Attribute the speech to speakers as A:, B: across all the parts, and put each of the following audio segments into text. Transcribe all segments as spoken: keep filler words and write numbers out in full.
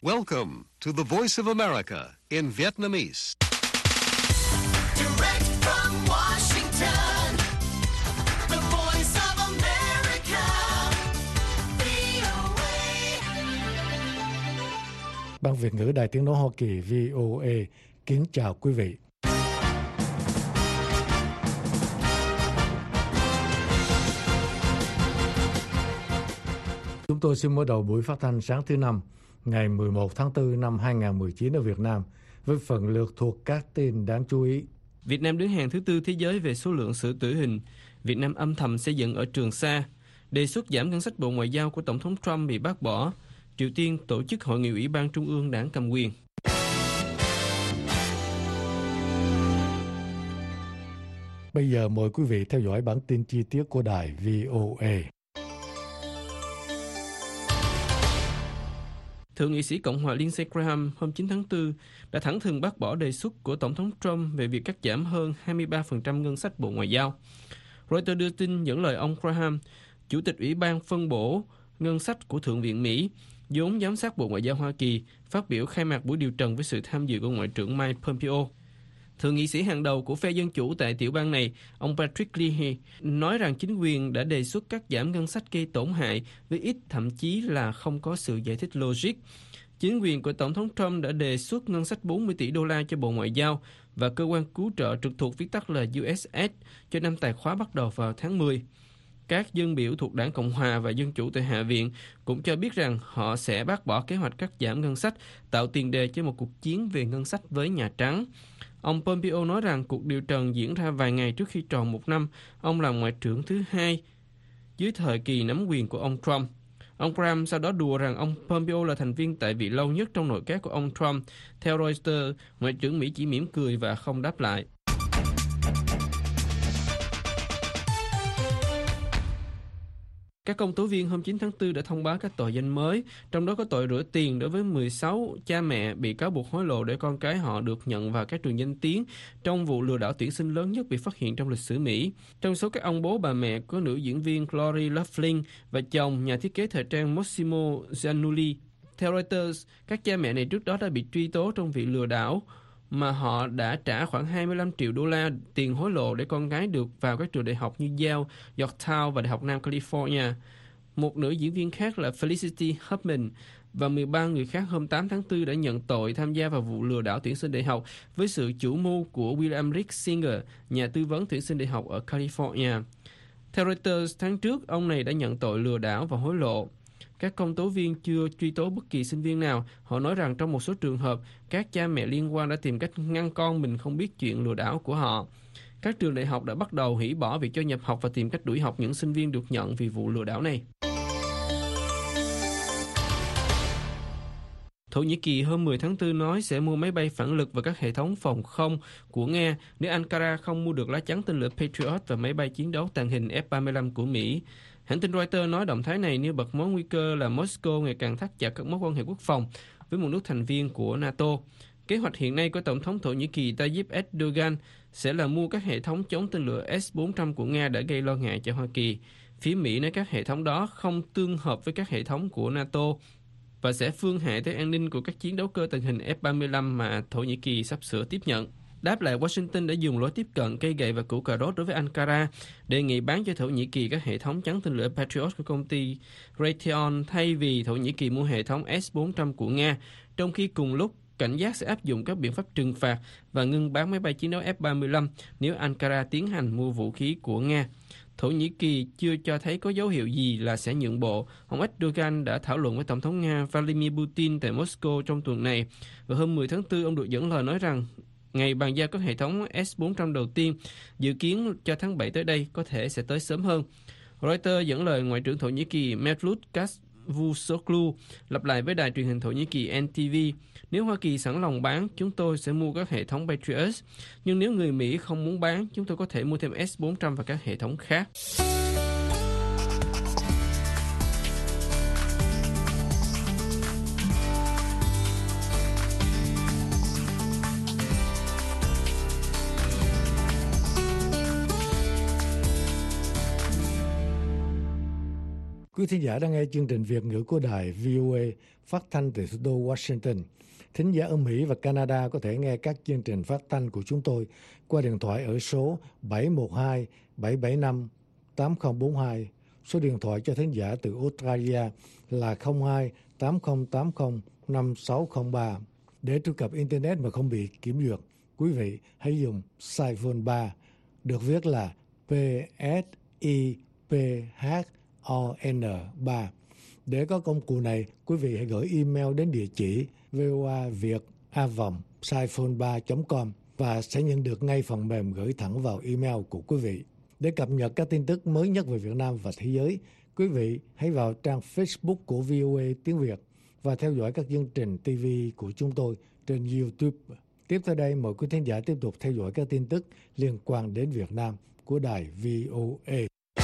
A: Welcome to the Voice of America in Vietnamese.
B: Direct from Washington, the Voice of America, vê o a.
C: Ban Việt ngữ Đài Tiếng nói Hoa Kỳ vê o a kính chào quý vị. Chúng tôi xin mở đầu buổi phát thanh sáng thứ năm, ngày mười một tháng tư năm hai nghìn không trăm mười chín ở Việt Nam, với phần lượt thuộc các tin đáng chú ý.
D: Việt Nam đứng hàng thứ tư thế giới về số lượng xử tử hình. Việt Nam âm thầm xây dựng ở Trường Sa. Đề xuất giảm ngân sách Bộ Ngoại giao của Tổng thống Trump bị bác bỏ. Triều Tiên tổ chức hội nghị Ủy ban Trung ương đảng cầm quyền.
C: Bây giờ mời quý vị theo dõi bản tin chi tiết của đài vê o a.
D: Thượng nghị sĩ Cộng hòa Lindsey Graham hôm chín tháng tư đã thẳng thừng bác bỏ đề xuất của Tổng thống Trump về việc cắt giảm hơn hai mươi ba phần trăm ngân sách Bộ Ngoại giao. Reuters đưa tin dẫn lời ông Graham, Chủ tịch Ủy ban phân bổ ngân sách của Thượng viện Mỹ, vốn giám sát Bộ Ngoại giao Hoa Kỳ, phát biểu khai mạc buổi điều trần với sự tham dự của Ngoại trưởng Mike Pompeo. Thượng nghị sĩ hàng đầu của phe Dân Chủ tại tiểu bang này, ông Patrick Leahy, nói rằng chính quyền đã đề xuất cắt giảm ngân sách gây tổn hại với ít, thậm chí là không có sự giải thích logic. Chính quyền của Tổng thống Trump đã đề xuất ngân sách bốn mươi tỷ đô la cho Bộ Ngoại giao và cơ quan cứu trợ trực thuộc viết tắt là u ét ét cho năm tài khóa bắt đầu vào tháng mười. Các dân biểu thuộc Đảng Cộng hòa và Dân Chủ tại Hạ viện cũng cho biết rằng họ sẽ bác bỏ kế hoạch cắt giảm ngân sách, tạo tiền đề cho một cuộc chiến về ngân sách với Nhà Trắng. Ông Pompeo nói rằng cuộc điều trần diễn ra vài ngày trước khi tròn một năm ông làm ngoại trưởng thứ hai dưới thời kỳ nắm quyền của ông Trump. Ông Graham sau đó đùa rằng ông Pompeo là thành viên tại vị lâu nhất trong nội các của ông Trump. Theo Reuters, ngoại trưởng Mỹ chỉ mỉm cười và không đáp lại. Các công tố viên hôm chín tháng tư đã thông báo các tội danh mới, trong đó có tội rửa tiền đối với mười sáu cha mẹ bị cáo buộc hối lộ để con cái họ được nhận vào các trường danh tiếng trong vụ lừa đảo tuyển sinh lớn nhất bị phát hiện trong lịch sử Mỹ. Trong số các ông bố bà mẹ có nữ diễn viên Lori Loughlin và chồng nhà thiết kế thời trang Massimo Giannulli. Theo Reuters, các cha mẹ này trước đó đã bị truy tố trong vụ lừa đảo mà họ đã trả khoảng hai mươi lăm triệu đô la tiền hối lộ để con gái được vào các trường đại học như Yale, Yorktown và Đại học Nam California. Một nữ diễn viên khác là Felicity Huffman và mười ba người khác hôm tám tháng tư đã nhận tội tham gia vào vụ lừa đảo tuyển sinh đại học với sự chủ mưu của William Rick Singer, nhà tư vấn tuyển sinh đại học ở California. Theo Reuters, tháng trước, ông này đã nhận tội lừa đảo và hối lộ. Các công tố viên chưa truy tố bất kỳ sinh viên nào. Họ nói rằng trong một số trường hợp, các cha mẹ liên quan đã tìm cách ngăn con mình không biết chuyện lừa đảo của họ. Các trường đại học đã bắt đầu hủy bỏ việc cho nhập học và tìm cách đuổi học những sinh viên được nhận vì vụ lừa đảo này. Thổ Nhĩ Kỳ hôm mười tháng tư nói sẽ mua máy bay phản lực và các hệ thống phòng không của Nga nếu Ankara không mua được lá chắn tên lửa Patriot và máy bay chiến đấu tàng hình F ba mươi lăm của Mỹ. Hãng tin Reuters nói động thái này nêu bật mối nguy cơ là Moscow ngày càng thắt chặt các mối quan hệ quốc phòng với một nước thành viên của NATO. Kế hoạch hiện nay của Tổng thống Thổ Nhĩ Kỳ Tayyip Erdogan sẽ là mua các hệ thống chống tên lửa S bốn trăm của Nga đã gây lo ngại cho Hoa Kỳ. Phía Mỹ nói các hệ thống đó không tương hợp với các hệ thống của NATO và sẽ phương hại tới an ninh của các chiến đấu cơ tàng hình F ba mươi lăm mà Thổ Nhĩ Kỳ sắp sửa tiếp nhận. Đáp lại, Washington đã dùng lối tiếp cận cây gậy và củ cà rốt đối với Ankara, đề nghị bán cho Thổ Nhĩ Kỳ các hệ thống chắn tên lửa Patriot của công ty Raytheon thay vì Thổ Nhĩ Kỳ mua hệ thống S bốn trăm của Nga, trong khi cùng lúc cảnh giác sẽ áp dụng các biện pháp trừng phạt và ngưng bán máy bay chiến đấu F ba mươi lăm nếu Ankara tiến hành mua vũ khí của Nga. Thổ Nhĩ Kỳ chưa cho thấy có dấu hiệu gì là sẽ nhượng bộ. Ông Erdogan đã thảo luận với Tổng thống Nga Vladimir Putin tại Moscow trong tuần này. Và hôm mười tháng tư, ông được dẫn lời nói rằng ngày bàn giao các hệ thống S bốn trăm đầu tiên dự kiến cho tháng bảy tới đây có thể sẽ tới sớm hơn. Reuters dẫn lời Ngoại trưởng Thổ Nhĩ Kỳ Mevlut Cavusoglu lặp lại với đài truyền hình Thổ Nhĩ Kỳ en tê vê: nếu Hoa Kỳ sẵn lòng bán, chúng tôi sẽ mua các hệ thống Patriot. Nhưng nếu người Mỹ không muốn bán, chúng tôi có thể mua thêm S bốn trăm và các hệ thống khác.
C: Quý Quý thính giả đang nghe chương trình Việt ngữ của đài vê o a phát thanh từ thủ đô Washington. Thính giả ở Mỹ và Canada có thể nghe các chương trình phát thanh của chúng tôi qua điện thoại ở số bảy một hai bảy bảy năm tám không bốn hai. Số điện thoại cho thính giả từ Australia là không hai tám không tám không năm sáu không ba. Để truy cập Internet mà không bị kiểm duyệt, quý vị hãy dùng Siphone ba, được viết là P S I P H O N ba. Để có công cụ này, quý vị hãy gửi email đến địa chỉ voaviet a vòng siphone ba chấm com và sẽ nhận được ngay phần mềm gửi thẳng vào email của quý vị. Để cập nhật các tin tức mới nhất về Việt Nam và thế giới, quý vị hãy vào trang Facebook của vê o a tiếng Việt và theo dõi các chương trình ti vi của chúng tôi trên YouTube. Tiếp theo đây, mời quý thính giả tiếp tục theo dõi các tin tức liên quan đến Việt Nam của đài vê o a.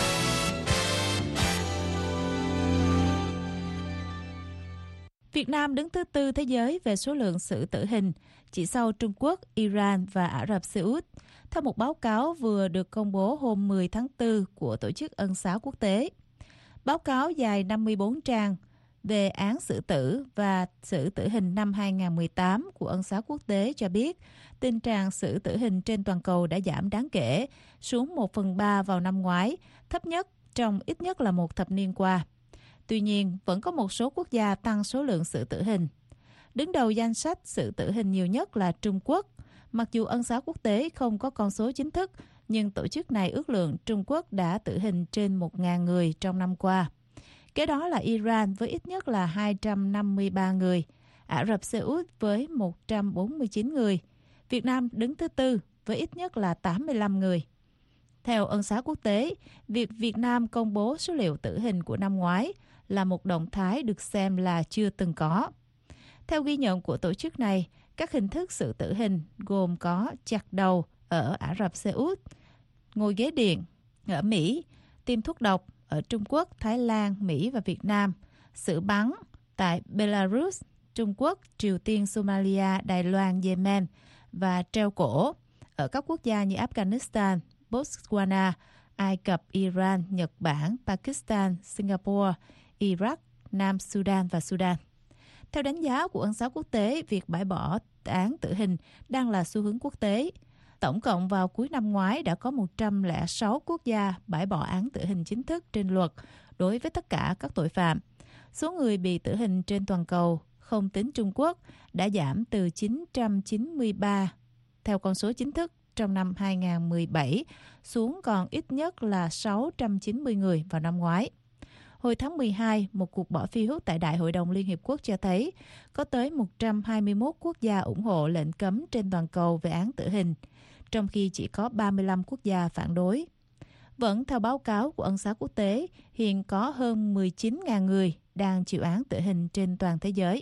E: Việt Nam đứng thứ tư thế giới về số lượng xử tử hình, chỉ sau Trung Quốc, Iran và Ả Rập Xê Út, theo một báo cáo vừa được công bố hôm mười tháng tư của Tổ chức Ân xá Quốc tế. Báo cáo dài năm mươi bốn trang về án xử tử và xử tử hình năm hai không một tám của Ân xá Quốc tế cho biết tình trạng xử tử hình trên toàn cầu đã giảm đáng kể, xuống một phần ba vào năm ngoái, thấp nhất trong ít nhất là một thập niên qua. Tuy nhiên, vẫn có một số quốc gia tăng số lượng xử tử hình. Đứng đầu danh sách xử tử hình nhiều nhất là Trung Quốc. Mặc dù Ân xá Quốc tế không có con số chính thức, nhưng tổ chức này ước lượng Trung Quốc đã tử hình trên một nghìn người trong năm qua. Kế đó là Iran với ít nhất là hai trăm năm mươi ba người, Ả Rập Xê Út với một trăm bốn mươi chín người, Việt Nam đứng thứ tư với ít nhất là tám mươi lăm người. Theo Ân xá Quốc tế, việc Việt Nam công bố số liệu tử hình của năm ngoái là một động thái được xem là chưa từng có. Theo ghi nhận của tổ chức này, các hình thức xử tử hình gồm có chặt đầu ở Ả Rập Xê Út, ngồi ghế điện ở Mỹ, tiêm thuốc độc ở Trung Quốc, Thái Lan, Mỹ và Việt Nam, xử bắn tại Belarus, Trung Quốc, Triều Tiên, Somalia, Đài Loan, Yemen và treo cổ ở các quốc gia như Afghanistan, Botswana, Ai Cập, Iran, Nhật Bản, Pakistan, Singapore, Iraq, Nam Sudan và Sudan. Theo đánh giá của Ân xá Quốc tế, việc bãi bỏ án tử hình đang là xu hướng quốc tế. Tổng cộng vào cuối năm ngoái đã có một trăm lẻ sáu quốc gia bãi bỏ án tử hình chính thức trên luật đối với tất cả các tội phạm. Số người bị tử hình trên toàn cầu, không tính Trung Quốc, đã giảm từ chín trăm chín mươi ba theo con số chính thức trong năm hai không một bảy xuống còn ít nhất là sáu trăm chín mươi người vào năm ngoái. Hồi tháng mười hai, một cuộc bỏ phiếu tại Đại hội đồng Liên Hiệp Quốc cho thấy có tới một trăm hai mươi mốt quốc gia ủng hộ lệnh cấm trên toàn cầu về án tử hình, trong khi chỉ có ba mươi lăm quốc gia phản đối. Vẫn theo báo cáo của Ân xá Quốc tế, hiện có hơn mười chín nghìn người đang chịu án tử hình trên toàn thế giới.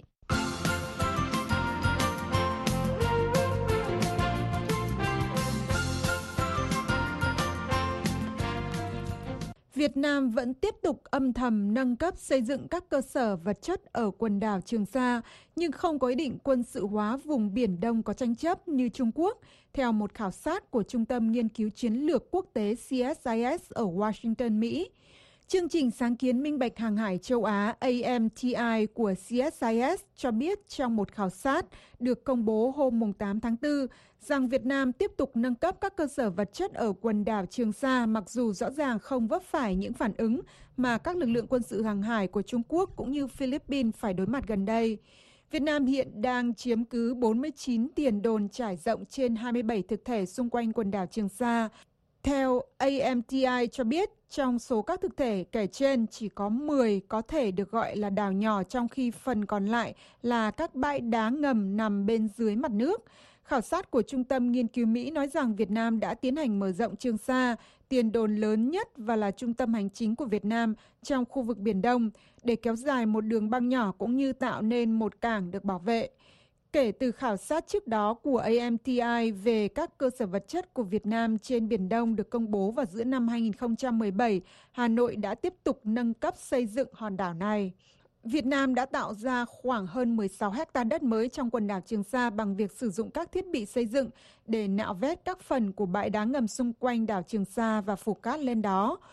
F: Việt Nam vẫn tiếp tục âm thầm nâng cấp xây dựng các cơ sở vật chất ở quần đảo Trường Sa, nhưng không có ý định quân sự hóa vùng Biển Đông có tranh chấp như Trung Quốc, theo một khảo sát của Trung tâm Nghiên cứu Chiến lược Quốc tế C S I S ở Washington, Mỹ. Chương trình sáng kiến minh bạch hàng hải châu Á A M T I của C S I S cho biết trong một khảo sát được công bố hôm tám tháng tư rằng Việt Nam tiếp tục nâng cấp các cơ sở vật chất ở quần đảo Trường Sa, mặc dù rõ ràng không vấp phải những phản ứng mà các lực lượng quân sự hàng hải của Trung Quốc cũng như Philippines phải đối mặt gần đây. Việt Nam hiện đang chiếm cứ bốn mươi chín tiền đồn trải rộng trên hai mươi bảy thực thể xung quanh quần đảo Trường Sa. Theo A M T I cho biết, trong số các thực thể kể trên chỉ có mười có thể được gọi là đảo nhỏ, trong khi phần còn lại là các bãi đá ngầm nằm bên dưới mặt nước. Khảo sát của Trung tâm Nghiên cứu Mỹ nói rằng Việt Nam đã tiến hành mở rộng Trường Sa, tiền đồn lớn nhất và là trung tâm hành chính của Việt Nam trong khu vực Biển Đông, để kéo dài một đường băng nhỏ cũng như tạo nên một cảng được bảo vệ. Kể từ khảo sát trước đó của A M T I về các cơ sở vật chất của Việt Nam trên Biển Đông được công bố vào giữa năm hai không một bảy, Hà Nội đã tiếp tục nâng cấp xây dựng hòn đảo này. Việt Nam đã tạo ra khoảng hơn mười sáu héc ta đất mới trong quần đảo Trường Sa bằng việc sử dụng các thiết bị xây dựng để nạo vét các phần của bãi đá ngầm xung quanh đảo Trường Sa và phủ cát lên đó.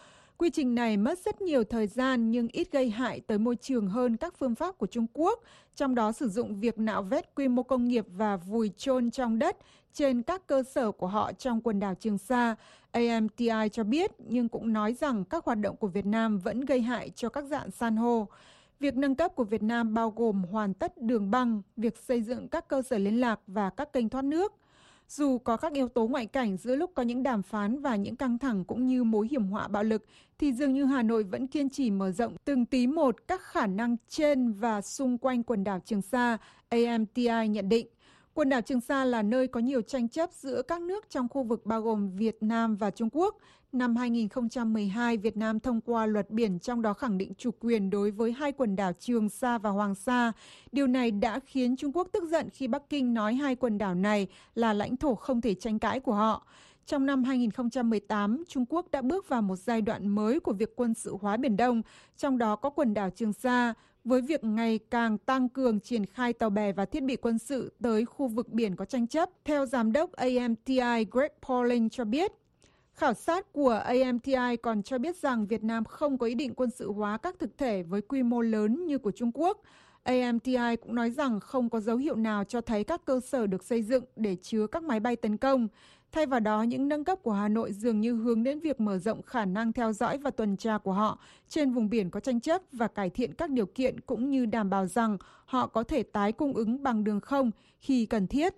F: Quy trình này mất rất nhiều thời gian nhưng ít gây hại tới môi trường hơn các phương pháp của Trung Quốc, trong đó sử dụng việc nạo vét quy mô công nghiệp và vùi chôn trong đất trên các cơ sở của họ trong quần đảo Trường Sa, A M T I cho biết, nhưng cũng nói rằng các hoạt động của Việt Nam vẫn gây hại cho các rạn san hô. Việc nâng cấp của Việt Nam bao gồm hoàn tất đường băng, việc xây dựng các cơ sở liên lạc và các kênh thoát nước. Dù có các yếu tố ngoại cảnh giữa lúc có những đàm phán và những căng thẳng cũng như mối hiểm họa bạo lực, thì dường như Hà Nội vẫn kiên trì mở rộng từng tí một các khả năng trên và xung quanh quần đảo Trường Sa, A M T I nhận định. Quần đảo Trường Sa là nơi có nhiều tranh chấp giữa các nước trong khu vực bao gồm Việt Nam và Trung Quốc. Năm hai nghìn không trăm mười hai, Việt Nam thông qua luật biển trong đó khẳng định chủ quyền đối với hai quần đảo Trường Sa và Hoàng Sa. Điều này đã khiến Trung Quốc tức giận khi Bắc Kinh nói hai quần đảo này là lãnh thổ không thể tranh cãi của họ. Trong năm hai nghìn không trăm mười tám, Trung Quốc đã bước vào một giai đoạn mới của việc quân sự hóa Biển Đông, trong đó có quần đảo Trường Sa, với việc ngày càng tăng cường triển khai tàu bè và thiết bị quân sự tới khu vực biển có tranh chấp. Theo Giám đốc A M T I Greg Pauling cho biết, khảo sát của A M T I còn cho biết rằng Việt Nam không có ý định quân sự hóa các thực thể với quy mô lớn như của Trung Quốc. A M T I cũng nói rằng không có dấu hiệu nào cho thấy các cơ sở được xây dựng để chứa các máy bay tấn công. Thay vào đó, những nâng cấp của Hà Nội dường như hướng đến việc mở rộng khả năng theo dõi và tuần tra của họ trên vùng biển có tranh chấp và cải thiện các điều kiện cũng như đảm bảo rằng họ có thể tái cung ứng bằng đường không khi cần thiết.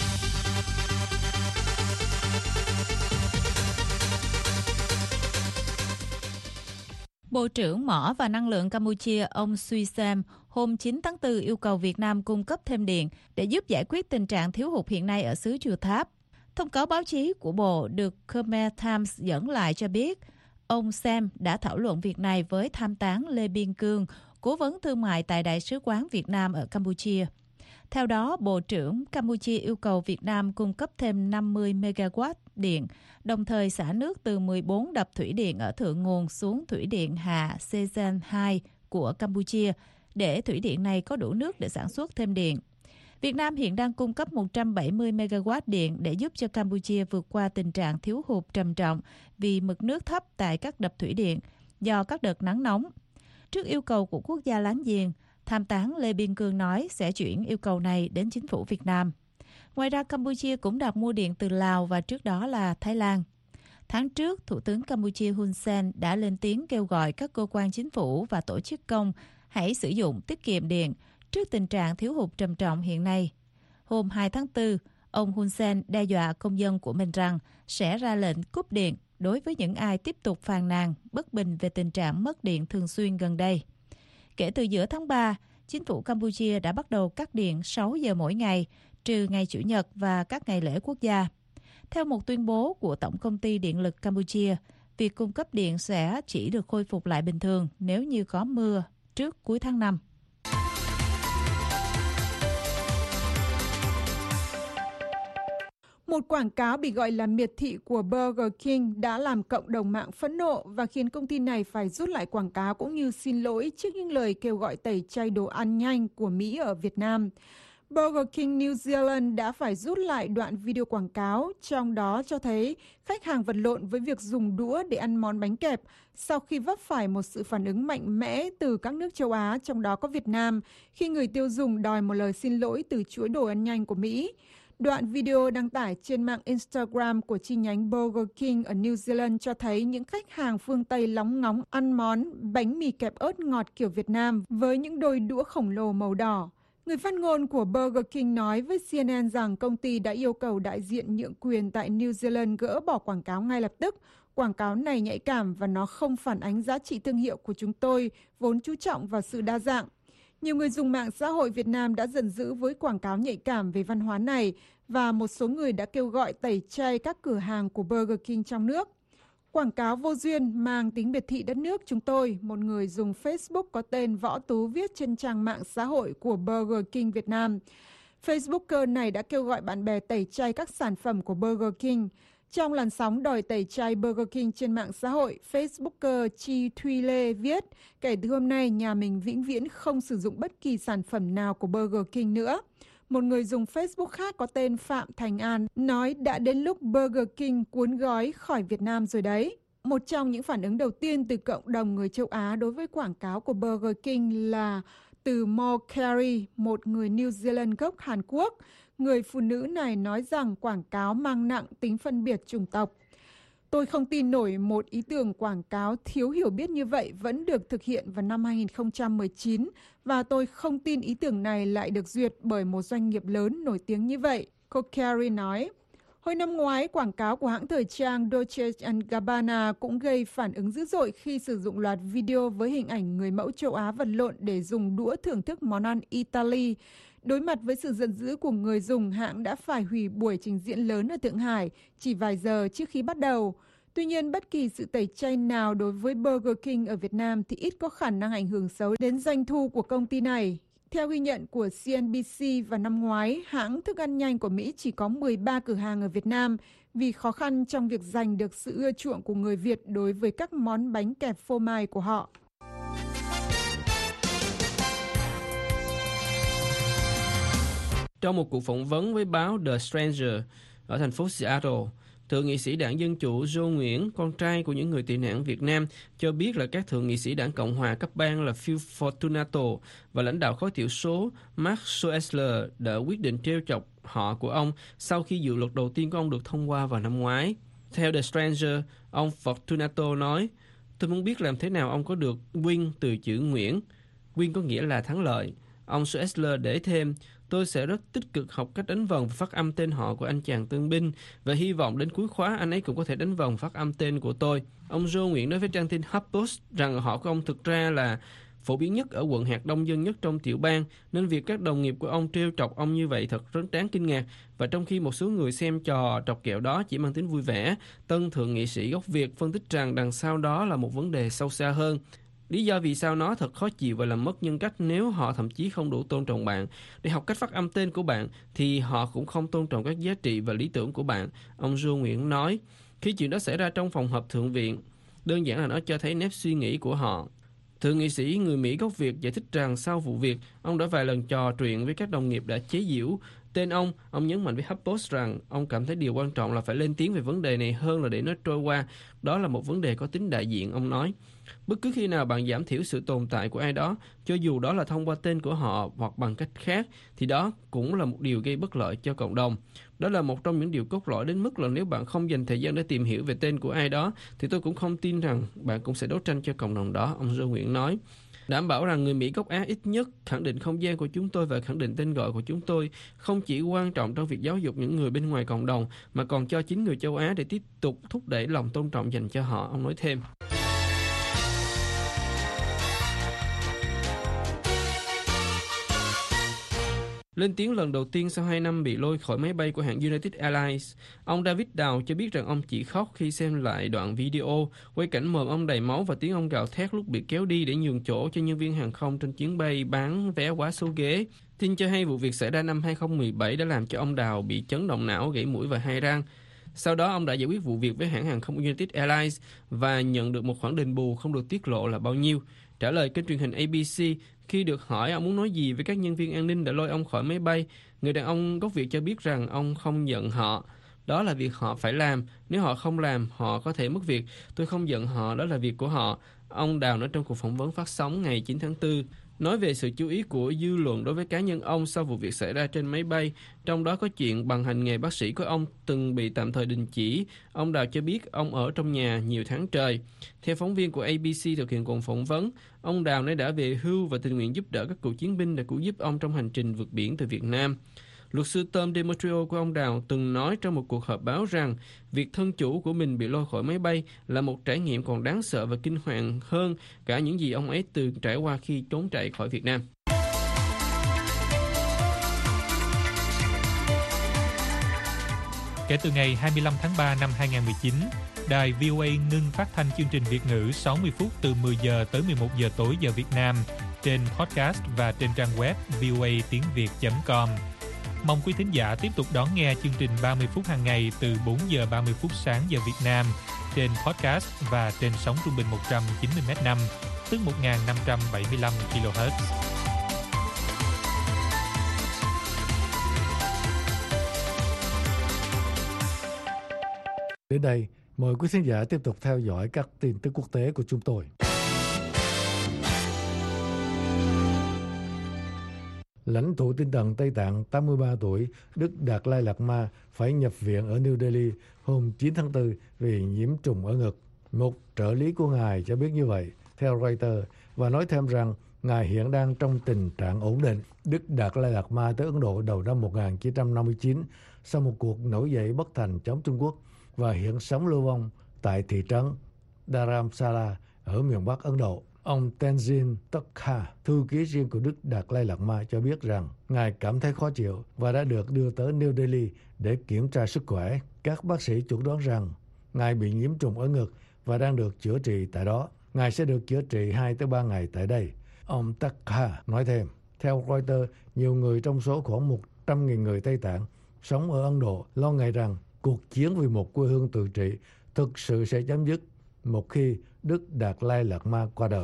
E: Bộ trưởng Mỏ và Năng lượng Campuchia ông Suy Sam hôm chín tháng tư yêu cầu Việt Nam cung cấp thêm điện để giúp giải quyết tình trạng thiếu hụt hiện nay ở xứ Chùa Tháp. Thông cáo báo chí của Bộ được Khmer Times dẫn lại cho biết, ông Sam đã thảo luận việc này với tham tán Lê Biên Cương, cố vấn thương mại tại Đại sứ quán Việt Nam ở Campuchia. Theo đó, Bộ trưởng Campuchia yêu cầu Việt Nam cung cấp thêm năm mươi mê ga oát điện, đồng thời xả nước từ mười bốn đập thủy điện ở thượng nguồn xuống thủy điện hạ Sezan hai của Campuchia, để thủy điện này có đủ nước để sản xuất thêm điện. Việt Nam hiện đang cung cấp một trăm bảy mươi mê ga oát điện để giúp cho Campuchia vượt qua tình trạng thiếu hụt trầm trọng vì mực nước thấp tại các đập thủy điện do các đợt nắng nóng. Trước yêu cầu của quốc gia láng giềng, tham tán Lê Biên Cương nói sẽ chuyển yêu cầu này đến chính phủ Việt Nam. Ngoài ra, Campuchia cũng đặt mua điện từ Lào và trước đó là Thái Lan. Tháng trước, Thủ tướng Campuchia Hun Sen đã lên tiếng kêu gọi các cơ quan chính phủ và tổ chức công hãy sử dụng tiết kiệm điện trước tình trạng thiếu hụt trầm trọng hiện nay. Hôm hai tháng tư, ông Hun Sen đe dọa công dân của mình rằng sẽ ra lệnh cúp điện đối với những ai tiếp tục phàn nàn bất bình về tình trạng mất điện thường xuyên gần đây. Kể từ giữa tháng ba, chính phủ Campuchia đã bắt đầu cắt điện sáu giờ mỗi ngày, trừ ngày Chủ nhật và các ngày lễ quốc gia. Theo một tuyên bố của Tổng công ty Điện lực Campuchia, việc cung cấp điện sẽ chỉ được khôi phục lại bình thường nếu như có mưa trước cuối tháng năm.
F: Một quảng cáo bị gọi là miệt thị của Burger King đã làm cộng đồng mạng phẫn nộ và khiến công ty này phải rút lại quảng cáo cũng như xin lỗi trước những lời kêu gọi tẩy chay đồ ăn nhanh của Mỹ ở Việt Nam. Burger King New Zealand đã phải rút lại đoạn video quảng cáo, trong đó cho thấy khách hàng vật lộn với việc dùng đũa để ăn món bánh kẹp sau khi vấp phải một sự phản ứng mạnh mẽ từ các nước châu Á, trong đó có Việt Nam, khi người tiêu dùng đòi một lời xin lỗi từ chuỗi đồ ăn nhanh của Mỹ. Đoạn video đăng tải trên mạng Instagram của chi nhánh Burger King ở New Zealand cho thấy những khách hàng phương Tây lóng ngóng ăn món bánh mì kẹp ớt ngọt kiểu Việt Nam với những đôi đũa khổng lồ màu đỏ. Người phát ngôn của Burger King nói với C N N rằng công ty đã yêu cầu đại diện nhượng quyền tại New Zealand gỡ bỏ quảng cáo ngay lập tức. Quảng cáo này nhạy cảm và nó không phản ánh giá trị thương hiệu của chúng tôi, vốn chú trọng vào sự đa dạng. Nhiều người dùng mạng xã hội Việt Nam đã giận dữ với quảng cáo nhạy cảm về văn hóa này và một số người đã kêu gọi tẩy chay các cửa hàng của Burger King trong nước. Quảng cáo vô duyên mang tính biệt thị đất nước chúng tôi, một người dùng Facebook có tên Võ Tú viết trên trang mạng xã hội của Burger King Việt Nam. Facebooker này đã kêu gọi bạn bè tẩy chay các sản phẩm của Burger King. Trong làn sóng đòi tẩy chay Burger King trên mạng xã hội, Facebooker Chi Thuy Lê viết, kể từ hôm nay nhà mình vĩnh viễn không sử dụng bất kỳ sản phẩm nào của Burger King nữa. Một người dùng Facebook khác có tên Phạm Thành An nói đã đến lúc Burger King cuốn gói khỏi Việt Nam rồi đấy. Một trong những phản ứng đầu tiên từ cộng đồng người châu Á đối với quảng cáo của Burger King là từ Mo Carey, một người New Zealand gốc Hàn Quốc. Người phụ nữ này nói rằng quảng cáo mang nặng tính phân biệt chủng tộc. Tôi không tin nổi một ý tưởng quảng cáo thiếu hiểu biết như vậy vẫn được thực hiện vào năm hai nghìn không trăm mười chín và tôi không tin ý tưởng này lại được duyệt bởi một doanh nghiệp lớn nổi tiếng như vậy, cô Carey nói. Hồi năm ngoái, quảng cáo của hãng thời trang Dolce and Gabbana cũng gây phản ứng dữ dội khi sử dụng loạt video với hình ảnh người mẫu châu Á vật lộn để dùng đũa thưởng thức món ăn Italy. Đối mặt với sự giận dữ của người dùng, hãng đã phải hủy buổi trình diễn lớn ở Thượng Hải chỉ vài giờ trước khi bắt đầu. Tuy nhiên, bất kỳ sự tẩy chay nào đối với Burger King ở Việt Nam thì ít có khả năng ảnh hưởng xấu đến doanh thu của công ty này. Theo ghi nhận của xê en bê xê vào năm ngoái, hãng thức ăn nhanh của Mỹ chỉ có mười ba cửa hàng ở Việt Nam vì khó khăn trong việc giành được sự ưa chuộng của người Việt đối với các món bánh kẹp phô mai của họ.
D: Trong một cuộc phỏng vấn với báo The Stranger ở thành phố Seattle, Thượng nghị sĩ đảng Dân Chủ Joe Nguyễn, con trai của những người tị nạn Việt Nam, cho biết là các thượng nghị sĩ đảng Cộng hòa cấp bang là Phil Fortunato và lãnh đạo khối thiểu số Mark Soesler đã quyết định trêu chọc họ của ông sau khi dự luật đầu tiên của ông được thông qua vào năm ngoái. Theo The Stranger, ông Fortunato nói, tôi muốn biết làm thế nào ông có được win từ chữ Nguyễn. Win có nghĩa là thắng lợi. Ông Soesler để thêm, tôi sẽ rất tích cực học cách đánh vần và phát âm tên họ của anh chàng tân binh và hy vọng đến cuối khóa anh ấy cũng có thể đánh vần phát âm tên của tôi. Ông Joe Nguyễn nói với trang tin HuffPost rằng họ của ông thực ra là phổ biến nhất ở quận hạt đông dân nhất trong tiểu bang, nên việc các đồng nghiệp của ông trêu chọc ông như vậy thật rất đáng kinh ngạc. Và trong khi một số người xem trò trọc kẹo đó chỉ mang tính vui vẻ, tân thượng nghị sĩ gốc Việt phân tích rằng đằng sau đó là một vấn đề sâu xa hơn. Lý do vì sao nó thật khó chịu và làm mất nhân cách nếu họ thậm chí không đủ tôn trọng bạn. Để học cách phát âm tên của bạn thì họ cũng không tôn trọng các giá trị và lý tưởng của bạn, ông Joe Nguyễn nói. Khi chuyện đó xảy ra trong phòng họp thượng viện, đơn giản là nó cho thấy nếp suy nghĩ của họ. Thượng nghị sĩ người Mỹ gốc Việt giải thích rằng sau vụ việc, ông đã vài lần trò chuyện với các đồng nghiệp đã chế giễu tên ông. Ông nhấn mạnh với HuffPost rằng ông cảm thấy điều quan trọng là phải lên tiếng về vấn đề này hơn là để nó trôi qua. Đó là một vấn đề có tính đại diện, ông nói. Bất cứ khi nào bạn giảm thiểu sự tồn tại của ai đó, cho dù đó là thông qua tên của họ hoặc bằng cách khác, thì đó cũng là một điều gây bất lợi cho cộng đồng. Đó là một trong những điều cốt lõi đến mức là nếu bạn không dành thời gian để tìm hiểu về tên của ai đó, thì tôi cũng không tin rằng bạn cũng sẽ đấu tranh cho cộng đồng đó, ông Joe Nguyễn nói. Đảm bảo rằng người Mỹ gốc Á ít nhất khẳng định không gian của chúng tôi và khẳng định tên gọi của chúng tôi không chỉ quan trọng trong việc giáo dục những người bên ngoài cộng đồng, mà còn cho chính người châu Á để tiếp tục thúc đẩy lòng tôn trọng dành cho họ, ông nói thêm. Lên tiếng lần đầu tiên sau hai năm bị lôi khỏi máy bay của hãng United Airlines, ông David Dow cho biết rằng ông chỉ khóc khi xem lại đoạn video quay cảnh mồm ông đầy máu và tiếng ông gào thét lúc bị kéo đi để nhường chỗ cho nhân viên hàng không trên chuyến bay bán vé quá số ghế. Tin cho hay vụ việc xảy ra năm hai không một bảy đã làm cho ông Đào bị chấn động não, gãy mũi và hai răng. Sau đó, ông đã giải quyết vụ việc với hãng hàng không United Airlines và nhận được một khoản đền bù không được tiết lộ là bao nhiêu. Trả lời kênh truyền hình A B C, khi được hỏi ông muốn nói gì với các nhân viên an ninh đã lôi ông khỏi máy bay, người đàn ông gốc Việt cho biết rằng ông không giận họ. Đó là việc họ phải làm. Nếu họ không làm, họ có thể mất việc. Tôi không giận họ, đó là việc của họ. Ông Đào nói trong cuộc phỏng vấn phát sóng ngày chín tháng tư. Nói về sự chú ý của dư luận đối với cá nhân ông sau vụ việc xảy ra trên máy bay, trong đó có chuyện bằng hành nghề bác sĩ của ông từng bị tạm thời đình chỉ. Ông Đào cho biết ông ở trong nhà nhiều tháng trời. Theo phóng viên của A B C thực hiện cuộc phỏng vấn, ông Đào nay đã về hưu và tình nguyện giúp đỡ các cựu chiến binh đã cứu giúp ông trong hành trình vượt biển từ Việt Nam. Luật sư Tom Demetrio của ông Đào từng nói trong một cuộc họp báo rằng việc thân chủ của mình bị lôi khỏi máy bay là một trải nghiệm còn đáng sợ và kinh hoàng hơn cả những gì ông ấy từng trải qua khi trốn chạy khỏi Việt Nam.
G: Kể từ ngày hai mươi lăm tháng ba năm hai nghìn không trăm mười chín, đài vê o a ngưng phát thanh chương trình Việt ngữ sáu mươi phút từ mười giờ tới mười một giờ tối giờ Việt Nam trên podcast và trên trang web v o a tiếng việt chấm com. Mong quý thính giả tiếp tục đón nghe chương trình ba mươi phút hàng ngày từ bốn giờ ba mươi phút sáng giờ Việt Nam trên podcast và trên sóng trung bình một trăm chín mươi mét năm, tức một nghìn năm trăm bảy mươi lăm ki lô héc.
C: Đến đây, Mời quý khán giả tiếp tục theo dõi các tin tức quốc tế của chúng tôi. Lãnh tụ tinh thần Tây Tạng tám mươi ba tuổi Đức Đạt Lai Lạt Ma phải nhập viện ở New Delhi hôm chín tháng tư vì nhiễm trùng ở ngực. Một trợ lý của ngài cho biết như vậy, theo Reuters, và nói thêm rằng ngài hiện đang trong tình trạng ổn định. Đức Đạt Lai Lạt Ma tới Ấn Độ đầu năm một nghìn chín trăm năm mươi chín sau một cuộc nổi dậy bất thành chống Trung Quốc và hiện sống lưu vong tại thị trấn Dharamsala ở miền Bắc Ấn Độ. Ông Tenzin Tokka, thư ký riêng của Đức Đạt Lai Lạt Ma cho biết rằng ngài cảm thấy khó chịu và đã được đưa tới New Delhi để kiểm tra sức khỏe. Các bác sĩ chuẩn đoán rằng ngài bị nhiễm trùng ở ngực và đang được chữa trị tại đó. Ngài sẽ được chữa trị hai tới ba ngày tại đây. Ông Tokka nói thêm, theo Reuters, nhiều người trong số khoảng một trăm nghìn người Tây Tạng sống ở Ấn Độ lo ngại rằng cuộc chiến vì một quê hương tự trị thực sự sẽ chấm dứt một khi Đức Đạt Lai Lạt Ma qua đời.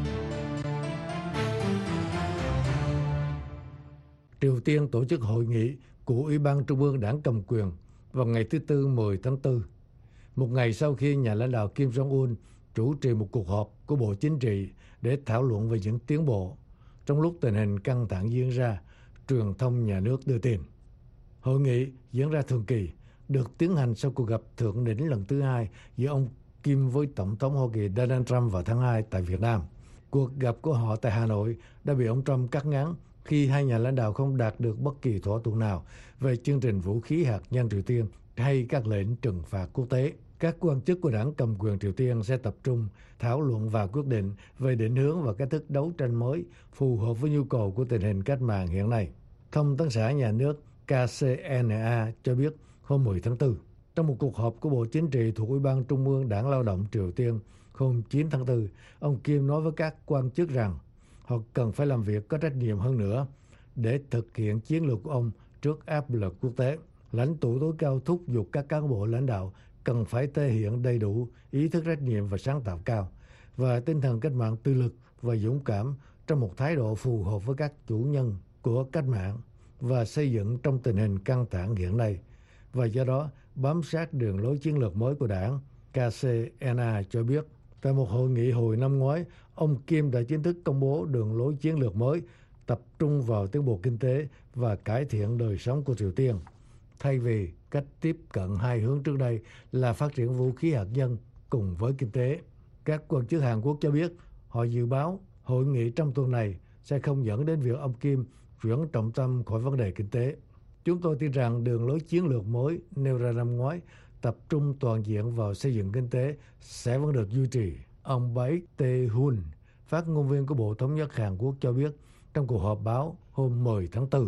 C: Triều Tiên tổ chức hội nghị của Ủy ban Trung ương Đảng cầm quyền vào ngày thứ Tư mười tháng tư, một ngày sau khi nhà lãnh đạo Kim Jong-un chủ trì một cuộc họp của Bộ Chính trị để thảo luận về những tiến bộ trong lúc tình hình căng thẳng diễn ra, truyền thông nhà nước đưa tin. Hội nghị diễn ra thường kỳ, được tiến hành sau cuộc gặp thượng đỉnh lần thứ hai giữa ông Kim với Tổng thống Hoa Kỳ Donald Trump vào tháng hai tại Việt Nam. Cuộc gặp của họ tại Hà Nội đã bị ông Trump cắt ngắn khi hai nhà lãnh đạo không đạt được bất kỳ thỏa thuận nào về chương trình vũ khí hạt nhân Triều Tiên hay các lệnh trừng phạt quốc tế. Các quan chức của đảng cầm quyền Triều Tiên sẽ tập trung thảo luận và quyết định về định hướng và cách thức đấu tranh mới phù hợp với nhu cầu của tình hình cách mạng hiện nay. Thông tấn xã nhà nước K C N A cho biết hôm mười tháng tư, trong một cuộc họp của Bộ Chính trị thuộc Ủy ban Trung ương Đảng Lao động Triều Tiên hôm chín tháng tư, ông Kim nói với các quan chức rằng họ cần phải làm việc có trách nhiệm hơn nữa để thực hiện chiến lược của ông trước áp lực quốc tế. Lãnh tụ tối cao thúc giục các cán bộ lãnh đạo cần phải thể hiện đầy đủ ý thức trách nhiệm và sáng tạo cao và tinh thần cách mạng tự lực và dũng cảm trong một thái độ phù hợp với các chủ nhân của cách mạng và xây dựng trong tình hình căng thẳng hiện nay, và do đó bám sát đường lối chiến lược mới của đảng. K C N A cho biết tại một hội nghị hồi năm ngoái, ông Kim đã chính thức công bố đường lối chiến lược mới tập trung vào tiến bộ kinh tế và cải thiện đời sống của Triều Tiên, thay vì cách tiếp cận hai hướng trước đây là phát triển vũ khí hạt nhân cùng với kinh tế. Các quan chức Hàn Quốc cho biết họ dự báo hội nghị trong tuần này sẽ không dẫn đến việc ông Kim chuyển trọng tâm khỏi vấn đề kinh tế. Chúng tôi tin rằng đường lối chiến lược mới nêu ra năm ngoái tập trung toàn diện vào xây dựng kinh tế sẽ vẫn được duy trì. Ông Baek Tae-hun, phát ngôn viên của Bộ Thống nhất Hàn Quốc cho biết trong cuộc họp báo hôm mười tháng tư.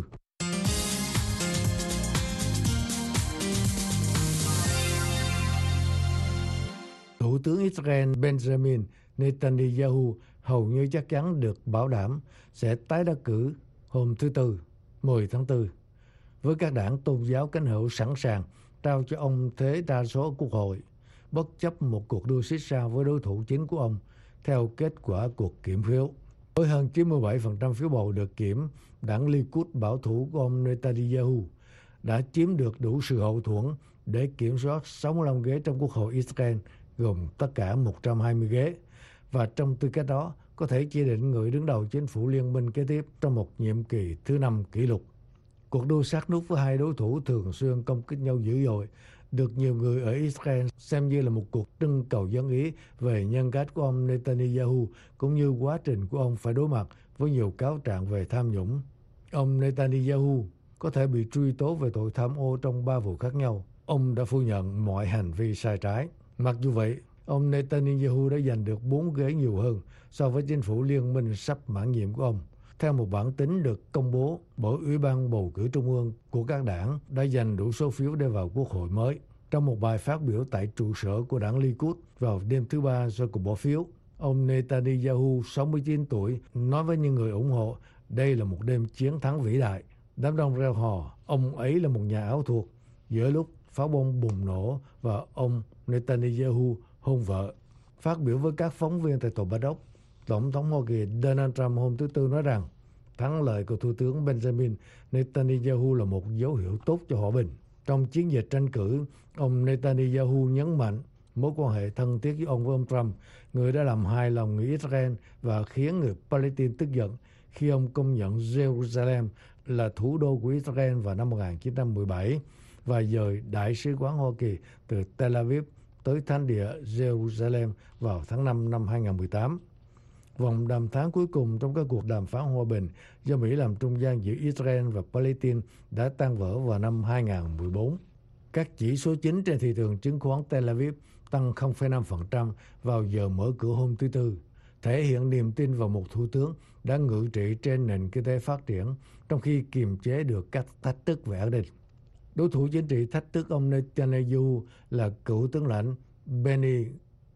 C: Thủ tướng Israel Benjamin Netanyahu hầu như chắc chắn được bảo đảm sẽ tái đắc cử hôm thứ Tư, mười tháng tư, với các đảng tôn giáo cánh hữu sẵn sàng trao cho ông thế đa số quốc hội, bất chấp một cuộc đua xít sao với đối thủ chính của ông, theo kết quả cuộc kiểm phiếu. Với hơn chín mươi bảy phần trăm phiếu bầu được kiểm, đảng Likud bảo thủ của ông Netanyahu đã chiếm được đủ sự hậu thuẫn để kiểm soát sáu mươi lăm ghế trong Quốc hội Israel, gồm tất cả một trăm hai mươi ghế, và trong tư cách đó có thể chỉ định người đứng đầu chính phủ liên minh kế tiếp trong một nhiệm kỳ thứ năm kỷ lục. Cuộc đua sát nút với hai đối thủ thường xuyên công kích nhau dữ dội, được nhiều người ở Israel xem như là một cuộc trưng cầu dân ý về nhân cách của ông Netanyahu, cũng như quá trình của ông phải đối mặt với nhiều cáo trạng về tham nhũng. Ông Netanyahu có thể bị truy tố về tội tham ô trong ba vụ khác nhau. Ông đã phủ nhận mọi hành vi sai trái. Mặc dù vậy, ông Netanyahu đã giành được bốn ghế nhiều hơn so với chính phủ liên minh sắp mãn nhiệm của ông, theo một bản tính được công bố bởi Ủy ban bầu cử trung ương của các đảng đã giành đủ số phiếu để vào quốc hội mới. Trong một bài phát biểu tại trụ sở của đảng Likud vào đêm thứ Ba sau cuộc bỏ phiếu, ông Netanyahu, sáu mươi chín tuổi, nói với những người ủng hộ đây là một đêm chiến thắng vĩ đại. Đám đông reo hò, ông ấy là một nhà ảo thuật, giữa lúc pháo bom bùng nổ và ông Netanyahu hôn vợ. Phát biểu với các phóng viên tại Tòa Bạch Ốc, Tổng thống Hoa Kỳ Donald Trump hôm thứ Tư nói rằng thắng lợi của Thủ tướng Benjamin Netanyahu là một dấu hiệu tốt cho hòa bình. Trong chiến dịch tranh cử, ông Netanyahu nhấn mạnh mối quan hệ thân thiết với ông với ông Trump, người đã làm hài lòng người Israel và khiến người Palestine tức giận khi ông công nhận Jerusalem là thủ đô của Israel vào năm một nghìn chín trăm mười bảy và dời Đại sứ quán Hoa Kỳ từ Tel Aviv tới thánh địa Jerusalem vào tháng năm năm hai nghìn không trăm mười tám. Vòng đàm phán cuối cùng trong các cuộc đàm phán hòa bình do Mỹ làm trung gian giữa Israel và Palestine đã tan vỡ vào năm hai nghìn không trăm mười bốn. Các chỉ số chính trên thị trường chứng khoán Tel Aviv tăng không phẩy năm phần trăm vào giờ mở cửa hôm thứ Tư, thể hiện niềm tin vào một thủ tướng đã ngự trị trên nền kinh tế phát triển trong khi kiềm chế được các thách thức về an ninh. Đối thủ chính trị thách thức ông Netanyahu là cựu tướng lãnh Benny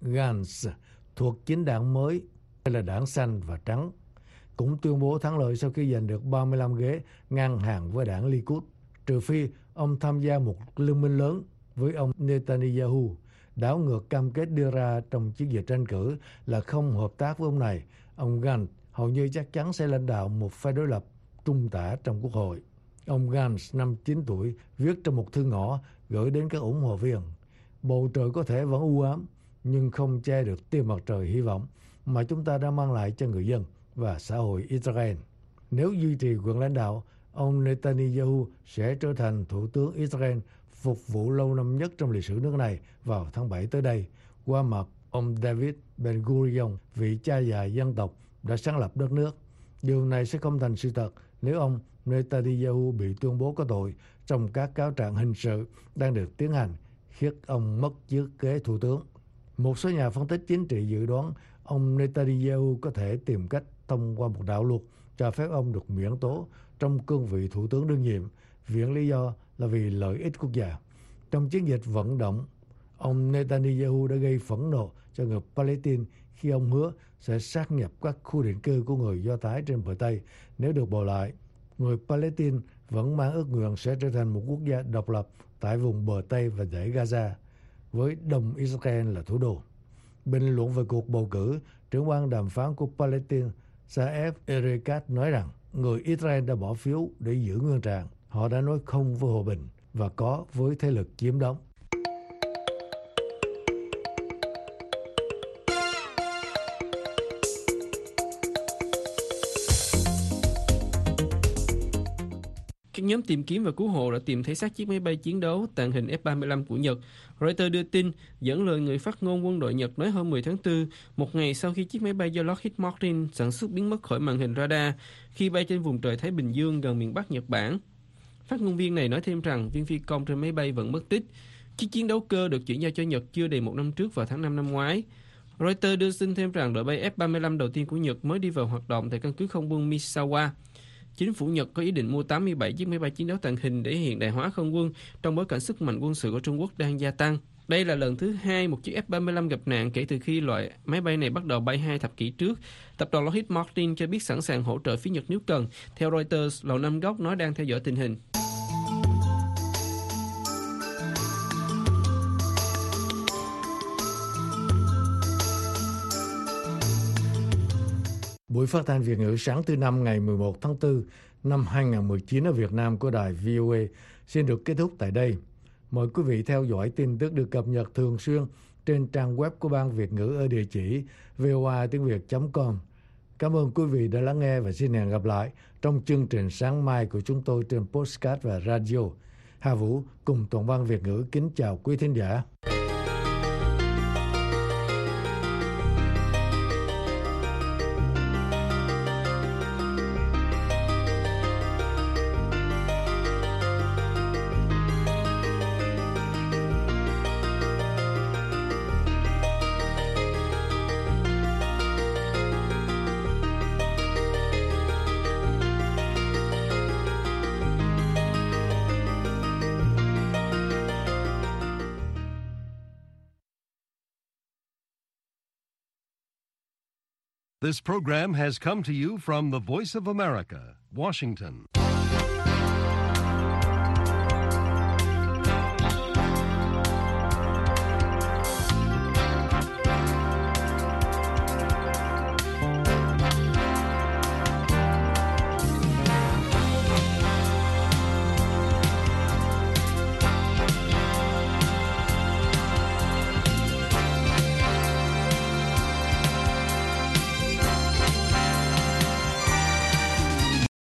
C: Gantz thuộc chính đảng mới là đảng xanh và trắng, cũng tuyên bố thắng lợi sau khi giành được ba mươi lăm ghế ngang hàng với đảng Likud, trừ phi ông tham gia một liên minh lớn với ông Netanyahu. Đảo ngược cam kết đưa ra trong chiến dịch tranh cử là không hợp tác với ông này, ông Gantz hầu như chắc chắn sẽ lãnh đạo một phe đối lập trung tả trong Quốc hội. Ông Gantz, năm mươi chín tuổi, viết trong một thư ngỏ gửi đến các ủng hộ viên: bầu trời có thể vẫn u ám, nhưng không che được tia mặt trời hy vọng mà chúng ta đã mang lại cho người dân và xã hội Israel. Nếu duy trì quyền lãnh đạo, ông Netanyahu sẽ trở thành thủ tướng Israel phục vụ lâu năm nhất trong lịch sử nước này vào tháng bảy tới đây, qua mặt ông David Ben-Gurion, vị cha già dân tộc đã sáng lập đất nước. Điều này sẽ không thành sự thật nếu ông Netanyahu bị tuyên bố có tội trong các cáo trạng hình sự đang được tiến hành, khiến ông mất chiếc ghế thủ tướng. Một số nhà phân tích chính trị dự đoán ông Netanyahu có thể tìm cách thông qua một đạo luật cho phép ông được miễn tố trong cương vị thủ tướng đương nhiệm, viện lý do là vì lợi ích quốc gia. Trong chiến dịch vận động, ông Netanyahu đã gây phẫn nộ cho người Palestine khi ông hứa sẽ sát nhập các khu định cư của người Do Thái trên bờ Tây nếu được bầu lại. Người Palestine vẫn mang ước nguyện sẽ trở thành một quốc gia độc lập tại vùng bờ Tây và dãy Gaza, với Đông Israel là thủ đô. Bình luận về cuộc bầu cử, trưởng ban đàm phán của Palestine Saeb Erekat nói rằng người Israel đã bỏ phiếu để giữ nguyên trạng. Họ đã nói không với hòa bình và có với thế lực chiếm đóng.
D: Các nhóm tìm kiếm và cứu hộ đã tìm thấy xác chiếc máy bay chiến đấu tàng hình F ba mươi lăm của Nhật. Reuters đưa tin, dẫn lời người phát ngôn quân đội Nhật nói hôm mười tháng tư, một ngày sau khi chiếc máy bay do Lockheed Martin sản xuất biến mất khỏi màn hình radar khi bay trên vùng trời Thái Bình Dương gần miền Bắc Nhật Bản. Phát ngôn viên này nói thêm rằng viên phi công trên máy bay vẫn mất tích. Chiếc chiến đấu cơ được chuyển giao cho Nhật chưa đầy một năm trước vào tháng năm năm ngoái. Reuters đưa tin thêm rằng đội bay F ba mươi lăm đầu tiên của Nhật mới đi vào hoạt động tại căn cứ không quân Misawa. Chính phủ Nhật có ý định mua tám mươi bảy chiếc máy bay chiến đấu tàng hình để hiện đại hóa không quân trong bối cảnh sức mạnh quân sự của Trung Quốc đang gia tăng. Đây là lần thứ hai một chiếc F ba mươi lăm gặp nạn kể từ khi loại máy bay này bắt đầu bay hai thập kỷ trước. Tập đoàn Lockheed Martin cho biết sẵn sàng hỗ trợ phía Nhật nếu cần. Theo Reuters, Lầu Năm Góc nói đang theo dõi tình hình.
C: Buổi phát thanh Việt ngữ sáng thứ Năm ngày mười một tháng tư năm hai nghìn không trăm mười chín ở Việt Nam của đài vê o a xin được kết thúc tại đây. Mời quý vị theo dõi tin tức được cập nhật thường xuyên trên trang web của Ban Việt ngữ ở địa chỉ voa tiếng việt chấm com. Cảm ơn quý vị đã lắng nghe và xin hẹn gặp lại trong chương trình sáng mai của chúng tôi trên podcast và radio. Hà Vũ cùng toàn ban Việt ngữ kính chào quý thính giả.
A: This program has come to you from the Voice of America, Washington.